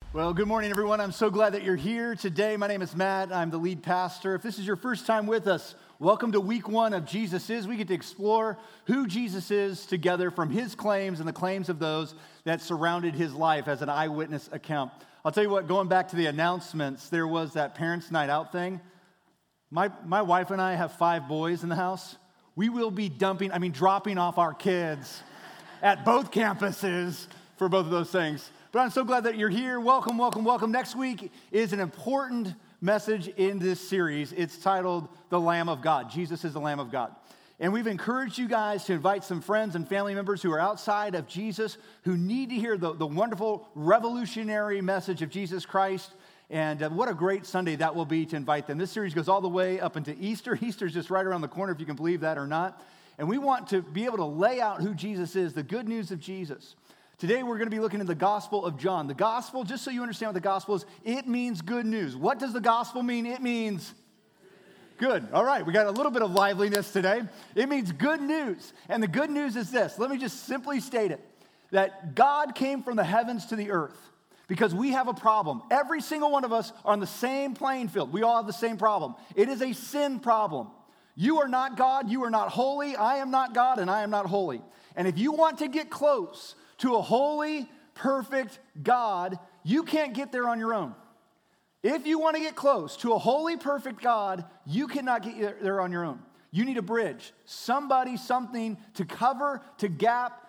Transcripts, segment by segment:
Well, good morning, everyone. I'm so glad that you're here today. My name is Matt. I'm the lead pastor. If this is your first time with us, welcome to week one of Jesus Is. We get to explore who Jesus is together from his claims and the claims of those that surrounded his life as an eyewitness account. I'll tell you what, going back to the announcements, there was that parents' night out thing. My wife and I have 5 boys in the house. We will be dropping off our kids at both campuses for both of those things. But I'm so glad that you're here. Welcome, welcome, welcome. Next week is an important message in this series. It's titled The Lamb of God. Jesus is the Lamb of God. And we've encouraged you guys to invite some friends and family members who are outside of Jesus, who need to hear the wonderful revolutionary message of Jesus Christ. And what a great Sunday that will be to invite them. This series goes all the way up into Easter. Easter's just right around the corner, if you can believe that or not. And we want to be able to lay out who Jesus is, the good news of Jesus. Today, we're going to be looking at the Gospel of John. The Gospel, just so you understand what the Gospel is, it means good news. What does the Gospel mean? It means good. All right, we got a little bit of liveliness today. It means good news. And the good news is this. Let me just simply state it, that God came from the heavens to the earth because we have a problem. Every single one of us are on the same playing field. We all have the same problem. It is a sin problem. You are not God. You are not holy. I am not God, and I am not holy. And if you want to get close to a holy, perfect God, you can't get there on your own. If you want to get close to a holy, perfect God, you cannot get there on your own. You need a bridge, somebody, something to cover, to gap,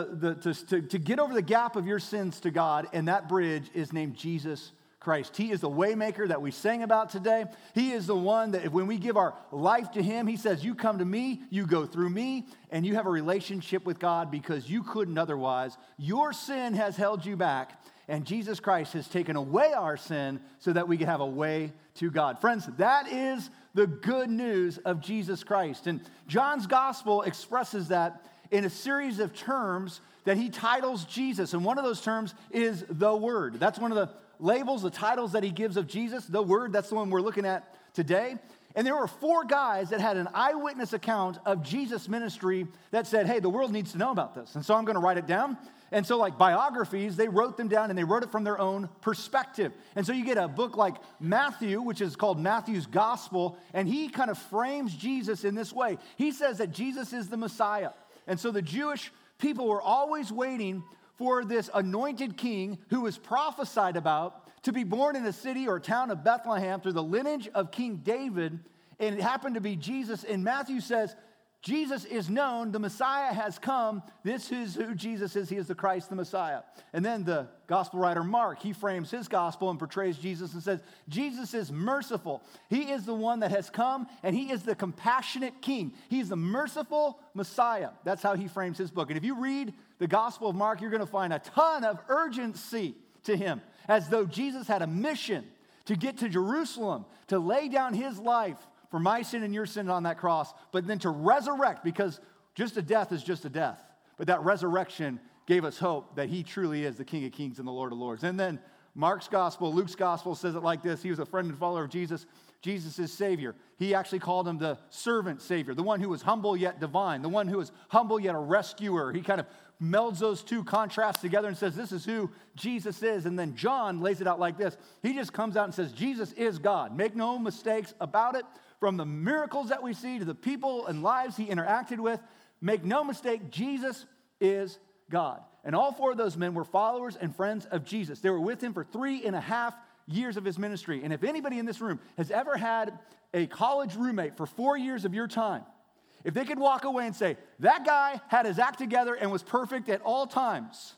to get over the gap of your sins to God, and that bridge is named Jesus Christ. He is the way maker that we sang about today. He is the one that when we give our life to him, he says, you come to me, you go through me, and you have a relationship with God because you couldn't otherwise. Your sin has held you back, and Jesus Christ has taken away our sin so that we can have a way to God. Friends, that is the good news of Jesus Christ. And John's gospel expresses that in a series of terms that he titles Jesus. And one of those terms is the Word. That's one of the labels, the titles that he gives of Jesus, the Word, that's the one we're looking at today. And there were 4 guys that had an eyewitness account of Jesus' ministry that said, hey, the world needs to know about this. And so I'm going to write it down. And so like biographies, they wrote them down and they wrote it from their own perspective. And so you get a book like Matthew, which is called Matthew's Gospel, and he kind of frames Jesus in this way. He says that Jesus is the Messiah. And so the Jewish people were always waiting for this anointed king who was prophesied about to be born in a city or town of Bethlehem through the lineage of King David, and it happened to be Jesus. And Matthew says, Jesus is known, the Messiah has come, this is who Jesus is, he is the Christ, the Messiah. And then the gospel writer Mark, he frames his gospel and portrays Jesus and says, Jesus is merciful. He is the one that has come, and he is the compassionate king. He is the merciful Messiah. That's how he frames his book. And if you read the Gospel of Mark, you're going to find a ton of urgency to him, as though Jesus had a mission to get to Jerusalem, to lay down his life for my sin and your sin on that cross, but then to resurrect, because just a death is just a death. But that resurrection gave us hope that he truly is the King of Kings and the Lord of Lords. And then Mark's gospel, Luke's gospel says it like this. He was a friend and follower of Jesus. Jesus is Savior. He actually called him the servant Savior, the one who was humble yet divine, the one who was humble yet a rescuer. He kind of melds those two contrasts together and says, this is who Jesus is. And then John lays it out like this. He just comes out and says, Jesus is God. Make no mistakes about it. From the miracles that we see to the people and lives he interacted with, make no mistake, Jesus is God. And all 4 of those men were followers and friends of Jesus. They were with him for 3.5 years of his ministry. And if anybody in this room has ever had a college roommate for 4 years of your time, if they could walk away and say, that guy had his act together and was perfect at all times,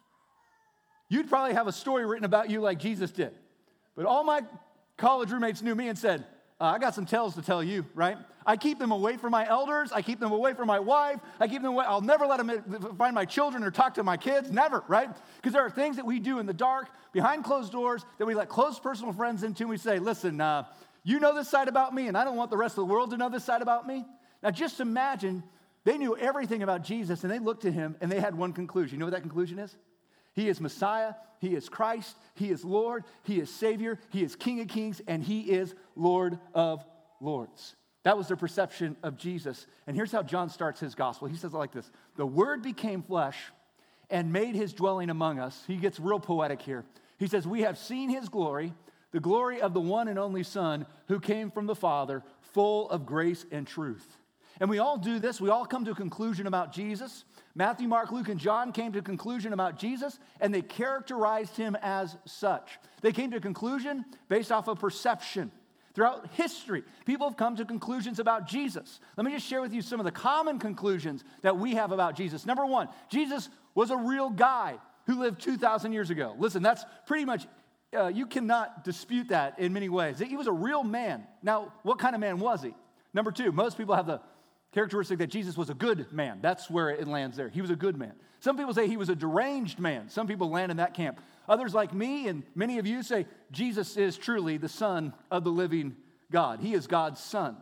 you'd probably have a story written about you like Jesus did. But all my college roommates knew me and said, I got some tales to tell you, right? I keep them away from my elders. I keep them away from my wife. I keep them away. I'll never let them find my children or talk to my kids. Never, right? Because there are things that we do in the dark, behind closed doors, that we let close personal friends into. And we say, listen, you know this side about me, and I don't want the rest of the world to know this side about me. Now, just imagine they knew everything about Jesus, and they looked at him, and they had one conclusion. You know what that conclusion is? He is Messiah, he is Christ, he is Lord, he is Savior, he is King of Kings, and he is Lord of Lords. That was their perception of Jesus. And here's how John starts his gospel. He says it like this. The Word became flesh and made his dwelling among us. He gets real poetic here. He says, we have seen his glory, the glory of the one and only Son who came from the Father, full of grace and truth. And we all do this. We all come to a conclusion about Jesus. Matthew, Mark, Luke, and John came to a conclusion about Jesus, and they characterized him as such. They came to a conclusion based off of perception. Throughout history, people have come to conclusions about Jesus. Let me just share with you some of the common conclusions that we have about Jesus. Number one, Jesus was a real guy who lived 2,000 years ago. Listen, that's pretty much, you cannot dispute that in many ways. He was a real man. Now, what kind of man was he? Number two, most people have the characteristic that Jesus was a good man. That's where it lands there. He was a good man. Some people say he was a deranged man. Some people land in that camp. Others, like me and many of you, say Jesus is truly the Son of the living God. He is God's Son.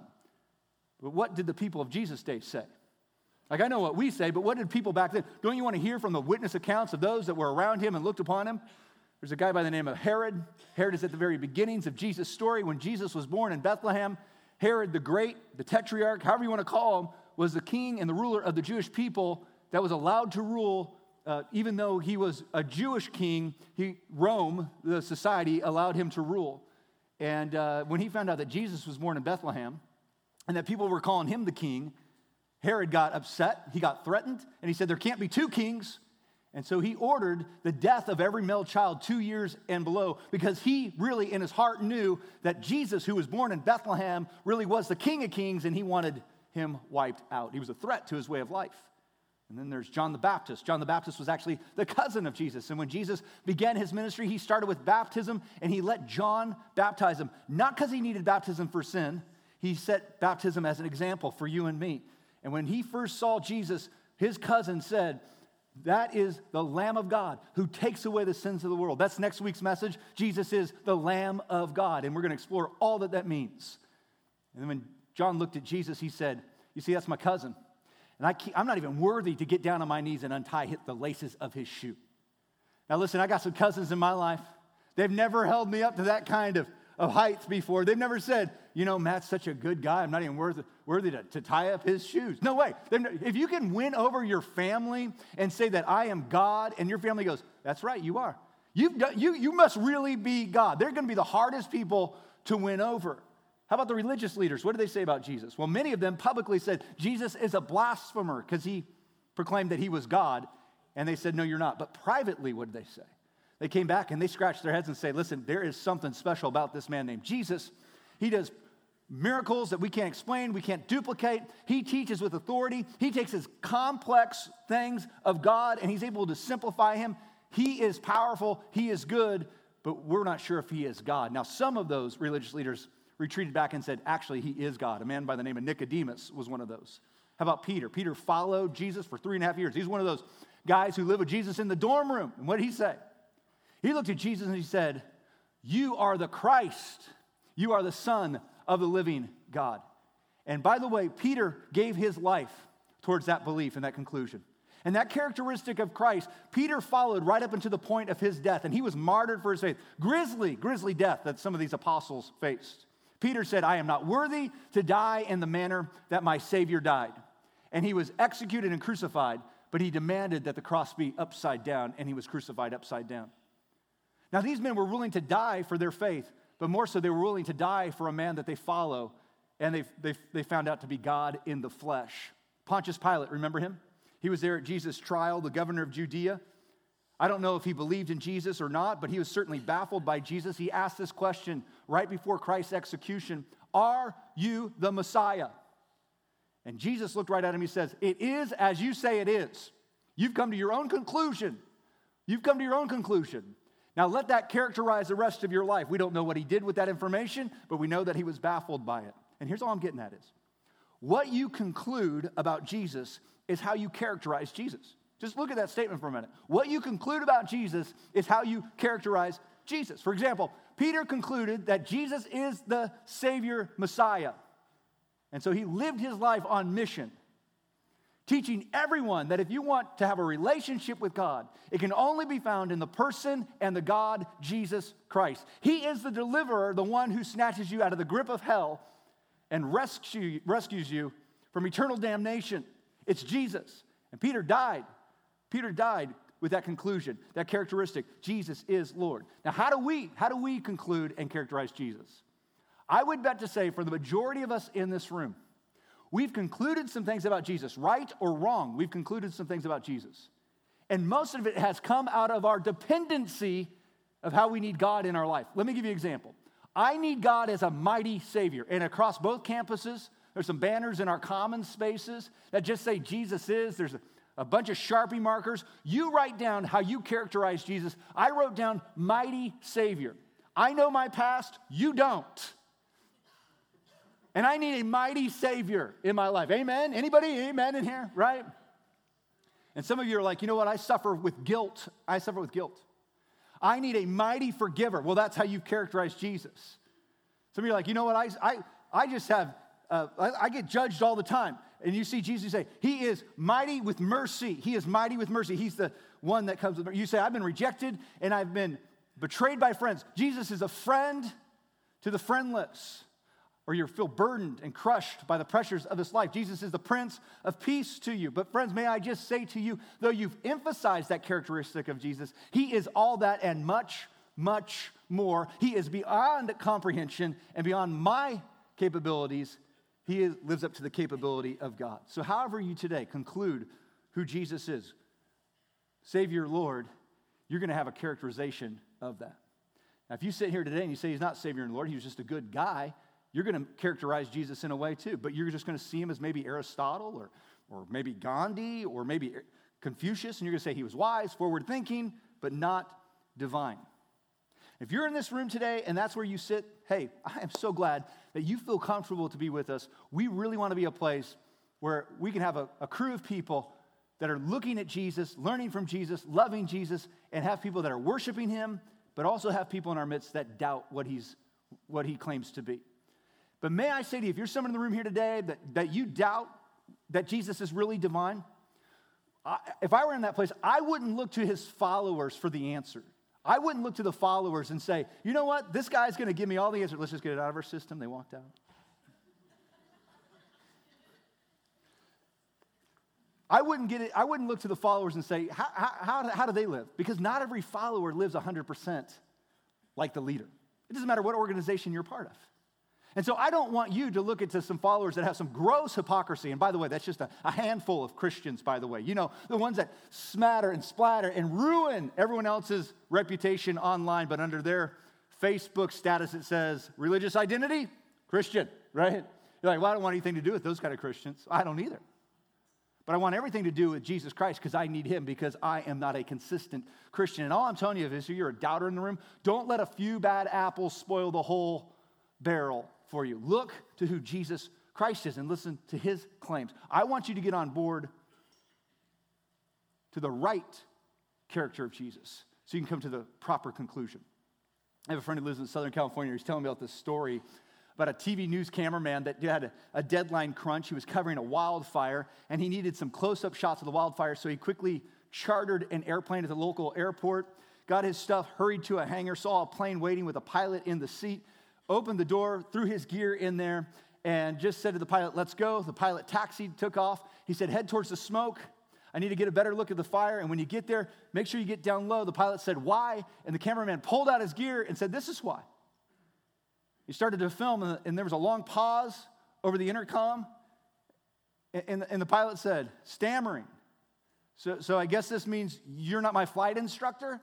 But what did the people of Jesus' day say? Like, I know what we say, but what did people back then? Don't you want to hear from the witness accounts of those that were around him and looked upon him? There's a guy by the name of Herod. Herod is at the very beginnings of Jesus' story. When Jesus was born in Bethlehem, Herod the Great, the tetrarch, however you want to call him, was the king and the ruler of the Jewish people that was allowed to rule. Even though he was a Jewish king, Rome, the society, allowed him to rule. And when he found out that Jesus was born in Bethlehem and that people were calling him the king, Herod got upset, he got threatened, and he said there can't be two kings. And so he ordered the death of every male child 2 years and below, because he really in his heart knew that Jesus, who was born in Bethlehem, really was the King of Kings, and he wanted him wiped out. He was a threat to his way of life. And then there's John the Baptist. John the Baptist was actually the cousin of Jesus. And when Jesus began his ministry, he started with baptism, and he let John baptize him. Not because he needed baptism for sin. He set baptism as an example for you and me. And when he first saw Jesus, his cousin said, that is the Lamb of God who takes away the sins of the world. That's next week's message. Jesus is the Lamb of God. And we're going to explore all that that means. And then when John looked at Jesus, he said, you see, that's my cousin. And I'm not even worthy to get down on my knees and untie the laces of his shoe. Now listen, I got some cousins in my life. They've never held me up to that kind of heights before. They've never said, you know, Matt's such a good guy, I'm not even worthy to tie up his shoes. No way. If you can win over your family and say that I am God, and your family goes, that's right, you are. You must really be God. They're going to be the hardest people to win over. How about the religious leaders? What did they say about Jesus? Well, many of them publicly said Jesus is a blasphemer because he proclaimed that he was God, and they said, no, you're not. But privately, what did they say? They came back and they scratched their heads and say, listen, there is something special about this man named Jesus. He does miracles that we can't explain, we can't duplicate. He teaches with authority. He takes his complex things of God and he's able to simplify him. He is powerful, he is good, but we're not sure if he is God. Now, some of those religious leaders retreated back and said, actually, he is God. A man by the name of Nicodemus was one of those. How about Peter? Peter followed Jesus for 3.5 years. He's one of those guys who lived with Jesus in the dorm room. And what did he say? He looked at Jesus and he said, you are the Christ. You are the Son of the living God. And by the way, Peter gave his life towards that belief and that conclusion. And that characteristic of Christ, Peter followed right up until the point of his death. And he was martyred for his faith. Grisly death that some of these apostles faced. Peter said, I am not worthy to die in the manner that my Savior died. And he was executed and crucified, but he demanded that the cross be upside down, and he was crucified upside down. Now, these men were willing to die for their faith, but more so they were willing to die for a man that they follow, and they found out to be God in the flesh. Pontius Pilate, remember him? He was there at Jesus' trial, the governor of Judea. I don't know if he believed in Jesus or not, but he was certainly baffled by Jesus. He asked this question right before Christ's execution, are you the Messiah? And Jesus looked right at him. He says, it is as you say it is. You've come to your own conclusion. You've come to your own conclusion. Now let that characterize the rest of your life. We don't know what he did with that information, but we know that he was baffled by it. And here's all I'm getting at is, what you conclude about Jesus is how you characterize Jesus. Just look at that statement for a minute. What you conclude about Jesus is how you characterize Jesus. For example, Peter concluded that Jesus is the Savior Messiah. And so he lived his life on mission, teaching everyone that if you want to have a relationship with God, it can only be found in the person and the God, Jesus Christ. He is the deliverer, the one who snatches you out of the grip of hell and rescues you from eternal damnation. It's Jesus. And Peter died. Peter died with that conclusion, that characteristic, Jesus is Lord. Now, how do we conclude and characterize Jesus? I would bet to say for the majority of us in this room, we've concluded some things about Jesus, right or wrong. We've concluded some things about Jesus. And most of it has come out of our dependency of how we need God in our life. Let me give you an example. I need God as a mighty Savior. And across both campuses, there's some banners in our common spaces that just say Jesus is. There's a bunch of Sharpie markers. You write down how you characterize Jesus. I wrote down mighty Savior. I know my past. You don't. And I need a mighty Savior in my life. Amen? Anybody? Amen in here, right? And some of you are like, you know what? I suffer with guilt. I suffer with guilt. I need a mighty forgiver. Well, that's how you characterize Jesus. Some of you are like, you know what? I just have, I get judged all the time. And you see Jesus, you say, he is mighty with mercy. He is mighty with mercy. He's the one that comes with mercy. You say, I've been rejected and I've been betrayed by friends. Jesus is a friend to the friendless. Or you feel burdened and crushed by the pressures of this life. Jesus is the Prince of Peace to you. But friends, may I just say to you, though you've emphasized that characteristic of Jesus, he is all that and much, much more. He is beyond comprehension and beyond my capabilities. He lives up to the capability of God. So however you today conclude who Jesus is, Savior, Lord, you're going to have a characterization of that. Now, if you sit here today and you say he's not Savior and Lord, he was just a good guy, you're going to characterize Jesus in a way too, but you're just going to see him as maybe Aristotle or maybe Gandhi or maybe Confucius, and you're going to say he was wise, forward-thinking, but not divine. If you're in this room today and that's where you sit, hey, I am so glad that you feel comfortable to be with us. We really want to be a place where we can have a crew of people that are looking at Jesus, learning from Jesus, loving Jesus, and have people that are worshiping him, but also have people in our midst that doubt what he claims to be. But may I say to you, if you're someone in the room here today that you doubt that Jesus is really divine, if I were in that place, I wouldn't look to his followers for the answer. I wouldn't look to the followers and say, you know what, this guy's going to give me all the answers. Let's just get it out of our system. They walked out. I wouldn't look to the followers and say, how do they live? Because not every follower lives 100% like the leader. It doesn't matter what organization you're part of. And so I don't want you to look into some followers that have some gross hypocrisy. And by the way, that's just a handful of Christians, by the way. You know, the ones that smatter and splatter and ruin everyone else's reputation online, but under their Facebook status it says, religious identity, Christian, right? You're like, well, I don't want anything to do with those kind of Christians. I don't either. But I want everything to do with Jesus Christ because I need him because I am not a consistent Christian. And all I'm telling you is if you're a doubter in the room, don't let a few bad apples spoil the whole barrel for you. Look to who Jesus Christ is and listen to his claims. I want you to get on board to the right character of Jesus so you can come to the proper conclusion. I have a friend who lives in Southern California. He's telling me about this story about a TV news cameraman that had a deadline crunch. He was covering a wildfire, and he needed some close-up shots of the wildfire, so he quickly chartered an airplane at the local airport, got his stuff, hurried to a hangar, saw a plane waiting with a pilot in the seat, opened the door, threw his gear in there, and just said to the pilot, let's go. The pilot taxied, took off. He said, head towards the smoke. I need to get a better look at the fire, and when you get there, make sure you get down low. The pilot said, why? And the cameraman pulled out his gear and said, this is why. He started to film, and there was a long pause over the intercom, and the pilot said, stammering. So I guess this means you're not my flight instructor?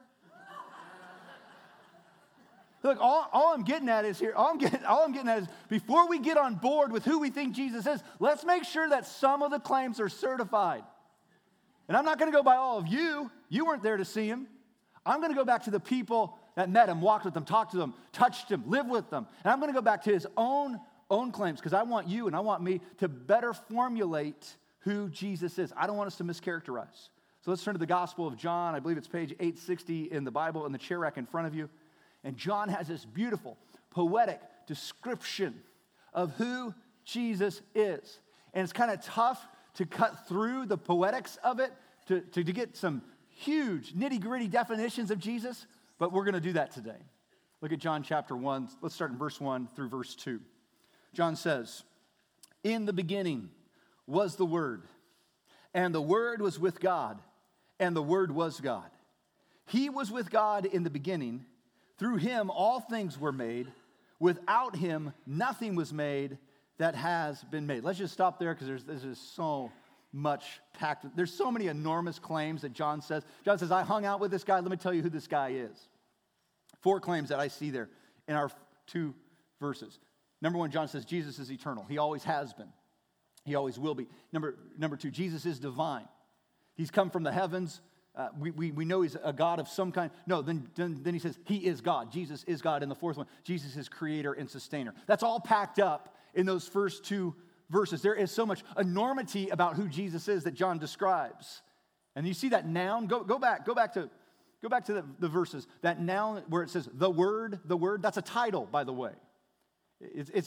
Look, all I'm getting at is here, all I'm getting at is before we get on board with who we think Jesus is, let's make sure that some of the claims are certified. And I'm not going to go by all of you. You weren't there to see him. I'm going to go back to the people that met him, walked with him, talked to them, touched him, lived with them. And I'm going to go back to his own claims because I want you and I want me to better formulate who Jesus is. I don't want us to mischaracterize. So let's turn to the Gospel of John. I believe it's page 860 in the Bible in the chair rack in front of you. And John has this beautiful, poetic description of who Jesus is. And it's kind of tough to cut through the poetics of it to get some huge, nitty-gritty definitions of Jesus. But we're going to do that today. Look at John chapter 1. Let's start in verse 1 through verse 2. John says, in the beginning was the Word, and the Word was with God, and the Word was God. He was with God in the beginning. Through him all things were made. Without him nothing was made that has been made. Let's just stop there because there's just so much packed. There's so many enormous claims that John says. John says, I hung out with this guy. Let me tell you who this guy is. 4 claims that I see there in our 2 verses. Number 1, John says Jesus is eternal. He always has been. He always will be. Number 2, Jesus is divine. He's come from the heavens. We know he's a God of some kind. No, then he says he is God. Jesus is God. And the 4th one, Jesus is creator and sustainer. That's all packed up in those first 2 verses. There is so much enormity about who Jesus is that John describes. And you see that noun. Go back to the verses. That noun where it says the word. That's a title, by the way. It's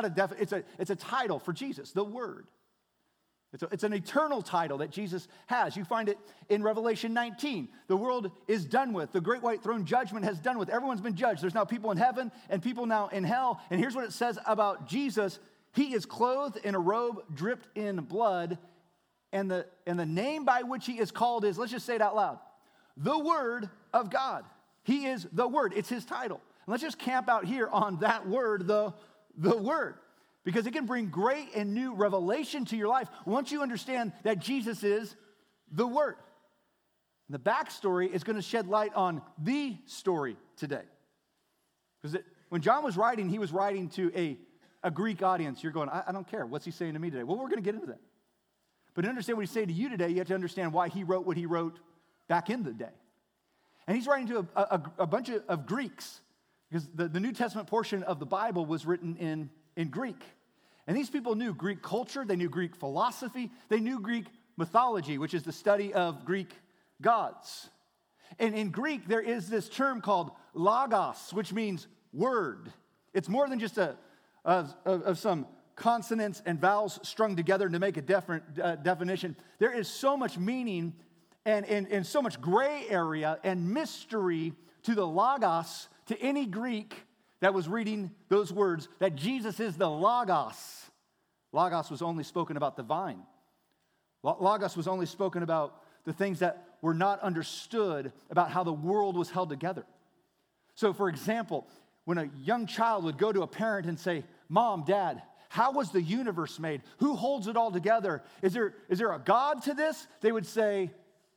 a title for Jesus. The Word. It's an eternal title that Jesus has. You find it in Revelation 19. The world is done with. The great white throne judgment has done with. Everyone's been judged. There's now people in heaven and people now in hell. And here's what it says about Jesus. He is clothed in a robe dripped in blood. And the name by which he is called is, let's just say it out loud, the Word of God. He is the Word. It's his title. And let's just camp out here on that word, the Word. Because it can bring great and new revelation to your life once you understand that Jesus is the Word. And the backstory is going to shed light on the story today. Because when John was writing, he was writing to a Greek audience. You're going, I don't care. What's he saying to me today? Well, we're going to get into that. But to understand what he's saying to you today, you have to understand why he wrote what he wrote back in the day. And he's writing to a bunch of Greeks. Because the New Testament portion of the Bible was written in Greek. And these people knew Greek culture, they knew Greek philosophy, they knew Greek mythology, which is the study of Greek gods. And in Greek, there is this term called logos, which means word. It's more than just of some consonants and vowels strung together to make a different definition. There is so much meaning and so much gray area and mystery to the logos, to any Greek that was reading those words, that Jesus is the Logos. Logos was only spoken about the vine. Logos was only spoken about the things that were not understood about how the world was held together. So, for example, when a young child would go to a parent and say, Mom, Dad, how was the universe made? Who holds it all together? Is there a God to this? They would say,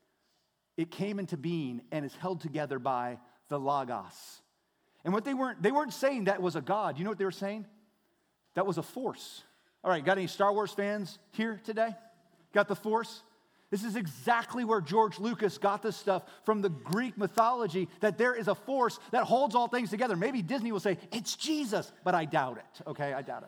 it came into being and is held together by the Logos. And what they weren't saying that was a God. You know what they were saying? That was a force. All right, got any Star Wars fans here today? Got the force? This is exactly where George Lucas got this stuff from the Greek mythology, that there is a force that holds all things together. Maybe Disney will say, it's Jesus, but I doubt it, okay? I doubt it.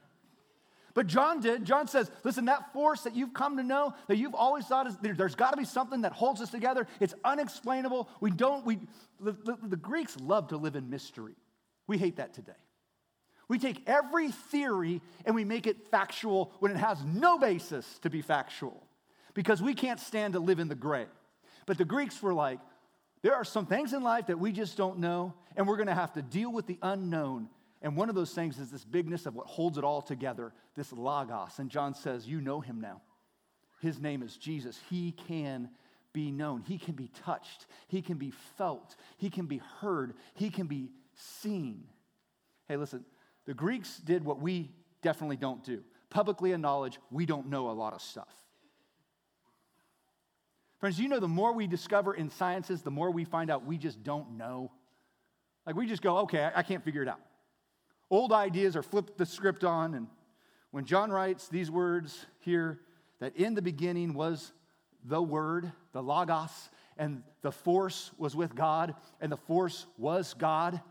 But John did. John says, listen, that force that you've come to know, that you've always thought is, there's got to be something that holds us together. It's unexplainable. The Greeks love to live in mystery. We hate that today. We take every theory and we make it factual when it has no basis to be factual, because we can't stand to live in the gray. But the Greeks were like, there are some things in life that we just don't know, and we're going to have to deal with the unknown. And one of those things is this bigness of what holds it all together, this Logos. And John says, you know him now. His name is Jesus. He can be known. He can be touched. He can be felt. He can be heard. He can be seen. Hey, listen, the Greeks did what we definitely don't do. Publicly acknowledge we don't know a lot of stuff. Friends, you know the more we discover in sciences, the more we find out we just don't know. Like we just go, okay, I can't figure it out. Old ideas are flipped the script on, and when John writes these words here, that in the beginning was the Word, the Logos, and the force was with God, and the force was God.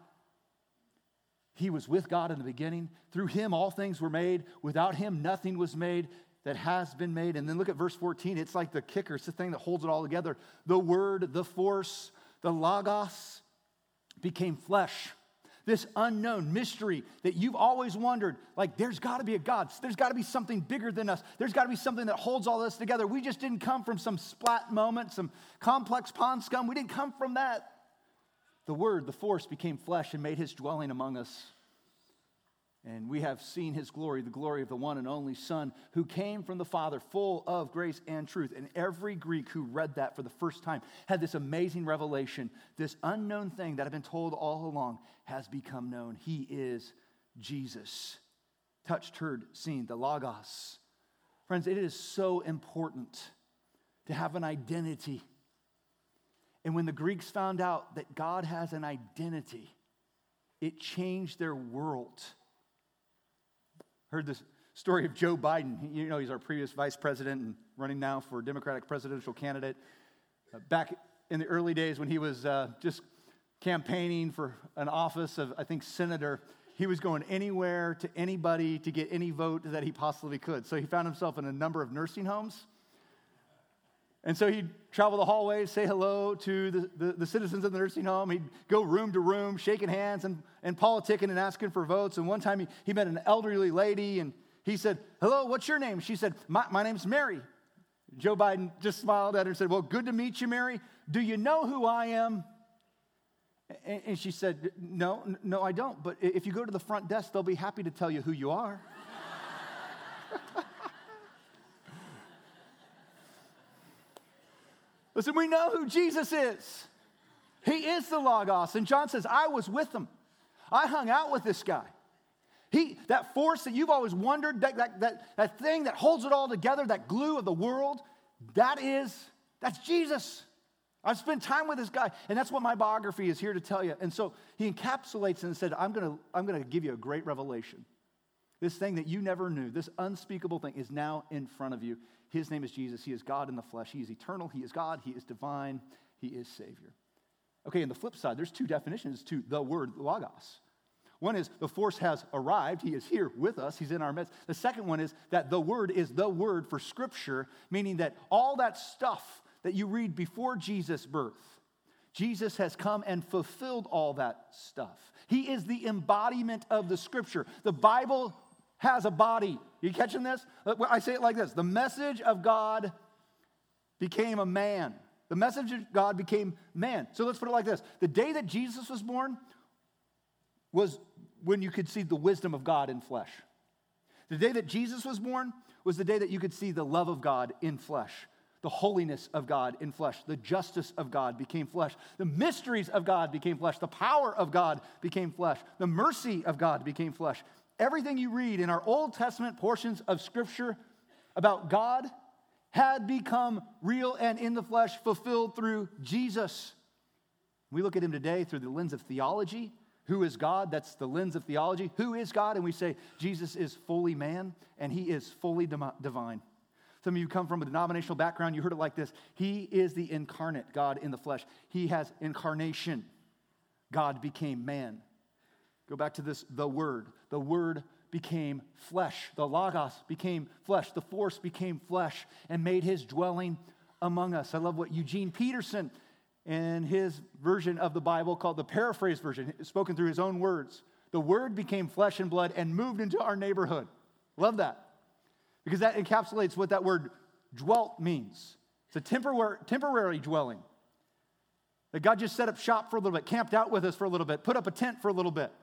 He was with God in the beginning. Through him all things were made. Without him nothing was made that has been made. And then look at verse 14. It's like the kicker. It's the thing that holds it all together. The Word, the force, the Logos became flesh. This unknown mystery that you've always wondered, like there's got to be a God. There's got to be something bigger than us. There's got to be something that holds all this together. We just didn't come from some splat moment, some complex pond scum. We didn't come from that. The Word, the force, became flesh and made his dwelling among us. And we have seen his glory, the glory of the one and only Son, who came from the Father, full of grace and truth. And every Greek who read that for the first time had this amazing revelation. This unknown thing that had been told all along has become known. He is Jesus. Touched, heard, seen, the Logos. Friends, it is so important to have an identity. And when the Greeks found out that God has an identity, it changed their world. Heard this story of Joe Biden. You know, he's our previous vice president and running now for Democratic presidential candidate. Back in the early days when he was just campaigning for an office of, I think, senator, he was going anywhere to anybody to get any vote that he possibly could. So he found himself in a number of nursing homes. And so he'd travel the hallways, say hello to the citizens of the nursing home. He'd go room to room, shaking hands and politicking and asking for votes. And one time he met an elderly lady, and he said, "Hello, what's your name?" She said, my name's Mary. Joe Biden just smiled at her and said, "Well, good to meet you, Mary. Do you know who I am?" And she said, No, I don't. But if you go to the front desk, they'll be happy to tell you who you are." Listen, we know who Jesus is. He is the Logos. And John says, I was with him. I hung out with this guy. That force that you've always wondered, that thing that holds it all together, that glue of the world, that's Jesus. I've spent time with this guy, and that's what my biography is here to tell you. And so he encapsulates and said, I'm going to give you a great revelation. This thing that you never knew, this unspeakable thing is now in front of you. His name is Jesus. He is God in the flesh. He is eternal. He is God. He is divine. He is Savior. Okay, on the flip side, there's two definitions to the word Logos. One is the force has arrived. He is here with us. He's in our midst. The second one is that the word is the word for Scripture, meaning that all that stuff that you read before Jesus' birth, Jesus has come and fulfilled all that stuff. He is the embodiment of the Scripture. The Bible has a body. You catching this? I say it like this. The message of God became a man. The message of God became man. So let's put it like this. The day that Jesus was born was when you could see the wisdom of God in flesh. The day that Jesus was born was the day that you could see the love of God in flesh. The holiness of God in flesh. The justice of God became flesh. The mysteries of God became flesh. The power of God became flesh. The mercy of God became flesh. Everything you read in our Old Testament portions of Scripture about God had become real and in the flesh, fulfilled through Jesus. We look at him today through the lens of theology. Who is God? That's the lens of theology. Who is God? And we say Jesus is fully man and he is fully divine. Some of you come from a denominational background. You heard it like this. He is the incarnate God in the flesh. He has incarnation. God became man. Go back to this, the Word. The Word became flesh. The Logos became flesh. The force became flesh and made his dwelling among us. I love what Eugene Peterson, in his version of the Bible called the paraphrase version, spoken through his own words. The Word became flesh and blood and moved into our neighborhood. Love that. Because that encapsulates what that word dwelt means. It's a temporary dwelling. That God just set up shop for a little bit, camped out with us for a little bit, put up a tent for a little bit.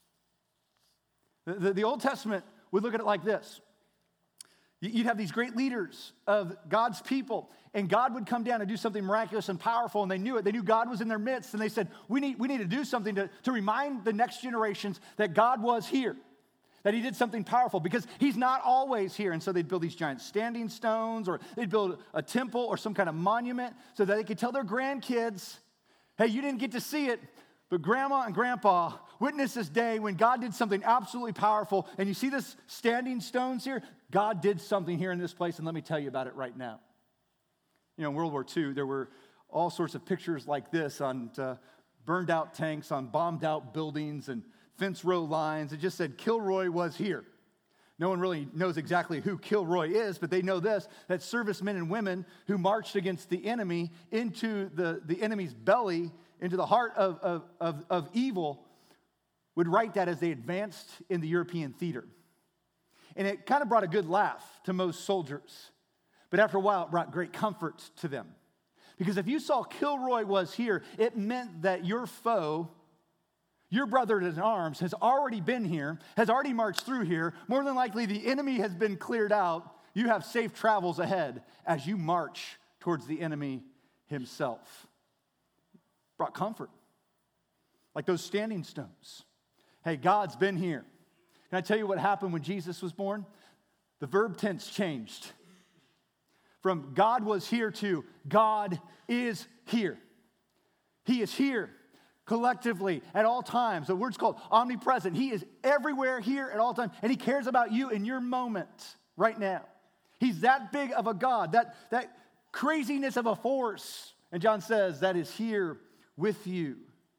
The Old Testament would look at it like this. You'd have these great leaders of God's people, and God would come down and do something miraculous and powerful, and they knew it. They knew God was in their midst, and they said, we need to do something to remind the next generations that God was here, that he did something powerful, because he's not always here. And so they'd build these giant standing stones, or they'd build a temple or some kind of monument so that they could tell their grandkids, hey, you didn't get to see it, but Grandma and Grandpa witnessed this day when God did something absolutely powerful. And you see this standing stones here? God did something here in this place, and let me tell you about it right now. You know, in World War II, there were all sorts of pictures like this on burned out tanks, on bombed out buildings, and fence row lines. It just said, Kilroy was here. No one really knows exactly who Kilroy is, but they know this, that servicemen and women who marched against the enemy into the enemy's belly, into the heart of evil, would write that as they advanced in the European theater. And it kind of brought a good laugh to most soldiers. But after a while, it brought great comfort to them. Because if you saw Kilroy was here, it meant that your foe, Your brother in arms has already been here, has already marched through here. More than likely, the enemy has been cleared out. You have safe travels ahead as you march towards the enemy himself. Brought comfort, like those standing stones. Hey, God's been here. Can I tell you what happened when Jesus was born? The verb tense changed. From God was here to God is here. He is here collectively at all times. The word's called omnipresent. He is everywhere here at all times, and he cares about you in your moment right now. He's that big of a God, that craziness of a force. And John says that is here with you.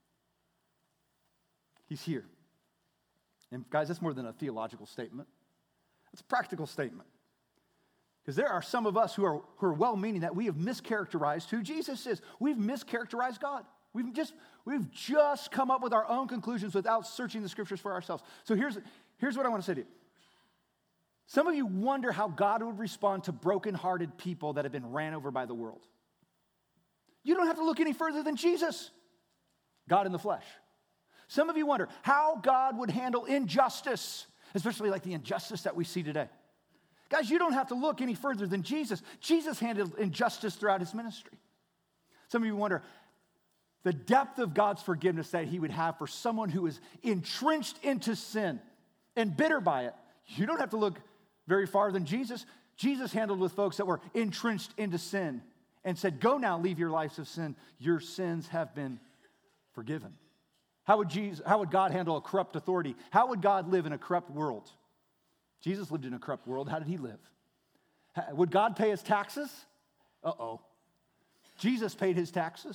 He's here. And guys, that's more than a theological statement. It's a practical statement. Because there are some of us who are well-meaning that we have mischaracterized who Jesus is. We've mischaracterized God. We've just come up with our own conclusions without searching the scriptures for ourselves. So here's what I want to say to you. Some of you wonder how God would respond to broken-hearted people that have been ran over by the world. You don't have to look any further than Jesus, God in the flesh. Some of you wonder how God would handle injustice, especially like the injustice that we see today. Guys, you don't have to look any further than Jesus. Jesus handled injustice throughout his ministry. Some of you wonder the depth of God's forgiveness that he would have for someone who is entrenched into sin and bitter by it. You don't have to look very far than Jesus. Jesus handled with folks that were entrenched into sin and said, go now, leave your lives of sin. Your sins have been forgiven. How would God handle a corrupt authority? How would God live in a corrupt world? Jesus lived in a corrupt world. How did he live? Would God pay his taxes? Uh-oh. Jesus paid his taxes.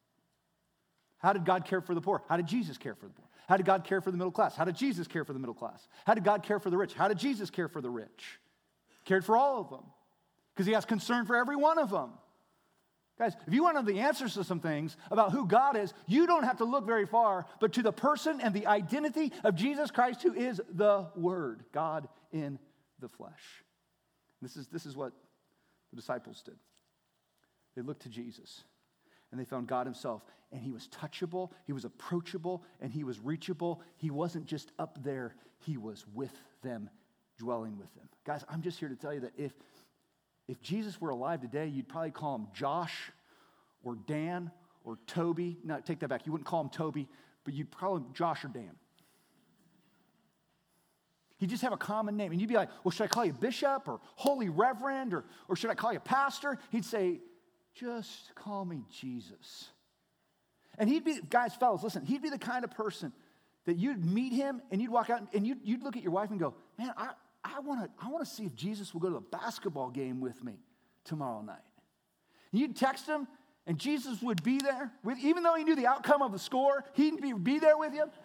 How did God care for the poor? How did Jesus care for the poor? How did God care for the middle class? How did Jesus care for the middle class? How did God care for the rich? How did Jesus care for the rich? Cared for all of them because he has concern for every one of them. Guys, if you want to know the answers to some things about who God is, you don't have to look very far, but to the person and the identity of Jesus Christ, who is the Word, God in the flesh. This is what the disciples did. They looked to Jesus, and they found God himself, and he was touchable, he was approachable, and he was reachable. He wasn't just up there, he was with them, dwelling with them. Guys, I'm just here to tell you that if Jesus were alive today, you'd probably call him Josh or Dan or Toby. No, take that back. You wouldn't call him Toby, but you'd call him Josh or Dan. He'd just have a common name. And you'd be like, well, should I call you Bishop or Holy Reverend or should I call you Pastor? He'd say, just call me Jesus. And he'd be, guys, fellas, listen, he'd be the kind of person that you'd meet him and you'd walk out and you'd look at your wife and go, man, I want to see if Jesus will go to the basketball game with me tomorrow night. And you'd text him, and Jesus would be there. Even though he knew the outcome of the score, he'd be there with you.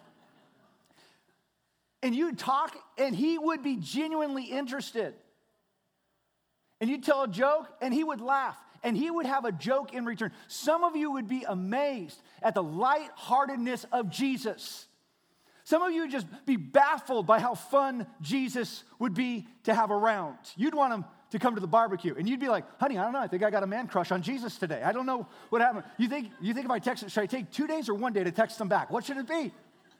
And you'd talk, and he would be genuinely interested. And you'd tell a joke, and he would laugh. And he would have a joke in return. Some of you would be amazed at the lightheartedness of Jesus. Some of you would just be baffled by how fun Jesus would be to have around. You'd want him to come to the barbecue, and you'd be like, honey, I don't know, I think I got a man crush on Jesus today. I don't know what happened. You think if I text him, should I take 2 days or 1 day to text him back? What should it be?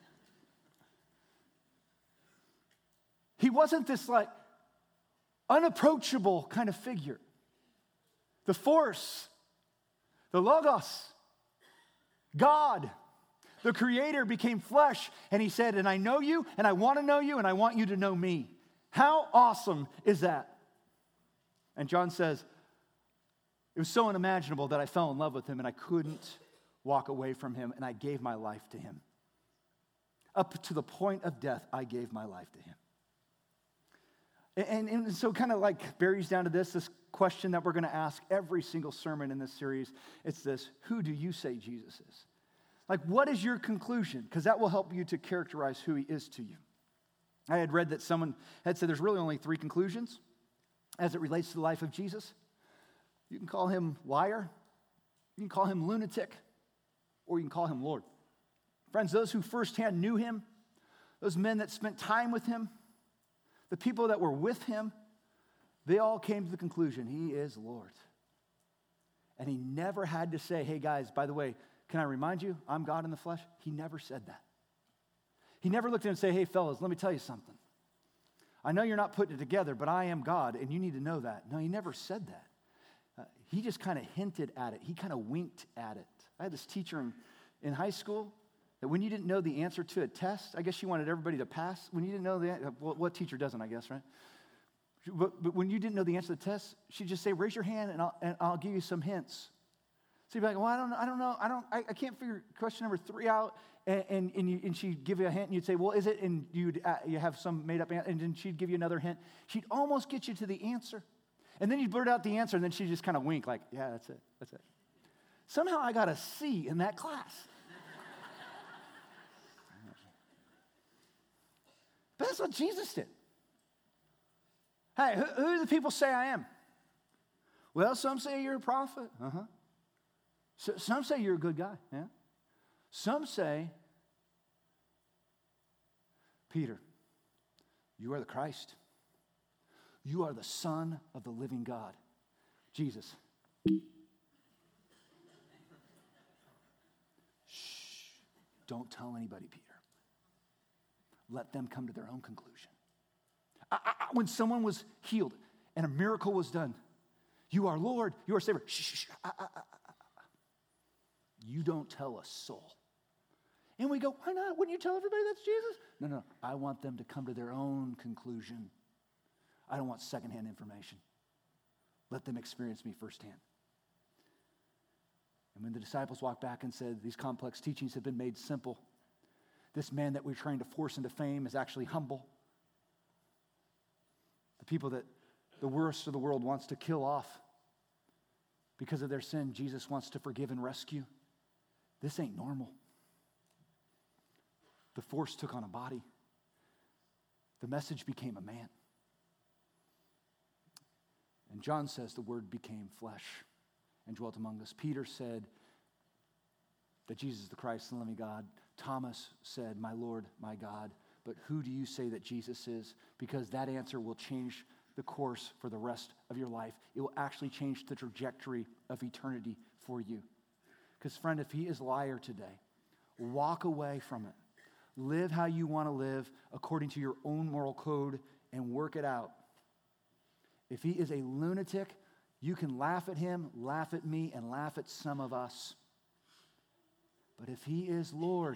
He wasn't this like unapproachable kind of figure. The force, the logos, God, the Creator became flesh, and he said, and I know you, and I want to know you, and I want you to know me. How awesome is that? And John says, it was so unimaginable that I fell in love with him, and I couldn't walk away from him, and I gave my life to him. Up to the point of death, I gave my life to him. And so kind of like buries down to this question that we're going to ask every single sermon in this series. It's this: who do you say Jesus is? Like, what is your conclusion? Because that will help you to characterize who he is to you. I had read that someone had said there's really only 3 conclusions as it relates to the life of Jesus. You can call him liar, you can call him lunatic, or you can call him Lord. Friends, those who firsthand knew him, those men that spent time with him, the people that were with him, they all came to the conclusion, he is Lord. And he never had to say, hey guys, by the way, can I remind you, I'm God in the flesh? He never said that. He never looked at him and said, hey, fellas, let me tell you something. I know you're not putting it together, but I am God, and you need to know that. No, he never said that. He just kind of hinted at it. He kind of winked at it. I had this teacher in high school that when you didn't know the answer to a test, I guess she wanted everybody to pass. When you didn't know the answer, what teacher doesn't, I guess, right? But when you didn't know the answer to the test, she'd just say, raise your hand, and I'll give you some hints. So you'd be like, well, I don't know. I can't figure question number 3 out. And she'd give you a hint, and you'd say, well, is it? And you have some made-up answer, and then she'd give you another hint. She'd almost get you to the answer. And then you'd blurt out the answer, and then she'd just kind of wink like, yeah, that's it. Somehow I got a C in that class. But that's what Jesus did. Hey, who do the people say I am? Well, some say you're a prophet. Uh-huh. So, some say you're a good guy. Yeah. Some say, Peter, you are the Christ. You are the Son of the living God. Jesus. Shh. Don't tell anybody, Peter. Let them come to their own conclusion. When someone was healed and a miracle was done, you are Lord, you are Savior. Shh. You don't tell a soul. And we go, why not? Wouldn't you tell everybody that's Jesus? No. I want them to come to their own conclusion. I don't want secondhand information. Let them experience me firsthand. And when the disciples walked back and said, these complex teachings have been made simple, this man that we're trying to force into fame is actually humble. The people that the worst of the world wants to kill off because of their sin, Jesus wants to forgive and rescue. This ain't normal. The force took on a body. The message became a man. And John says the word became flesh and dwelt among us. Peter said that Jesus is the Christ, the living God. Thomas said, my Lord, my God. But who do you say that Jesus is? Because that answer will change the course for the rest of your life. It will actually change the trajectory of eternity for you. Because, friend, if he is liar today, walk away from it. Live how you want to live according to your own moral code and work it out. If he is a lunatic, you can laugh at him, laugh at me, and laugh at some of us. But if he is Lord,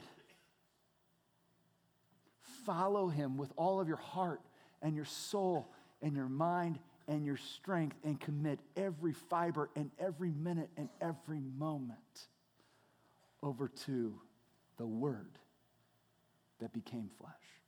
follow him with all of your heart and your soul and your mind and your strength, and commit every fiber and every minute and every moment over to the Word that became flesh.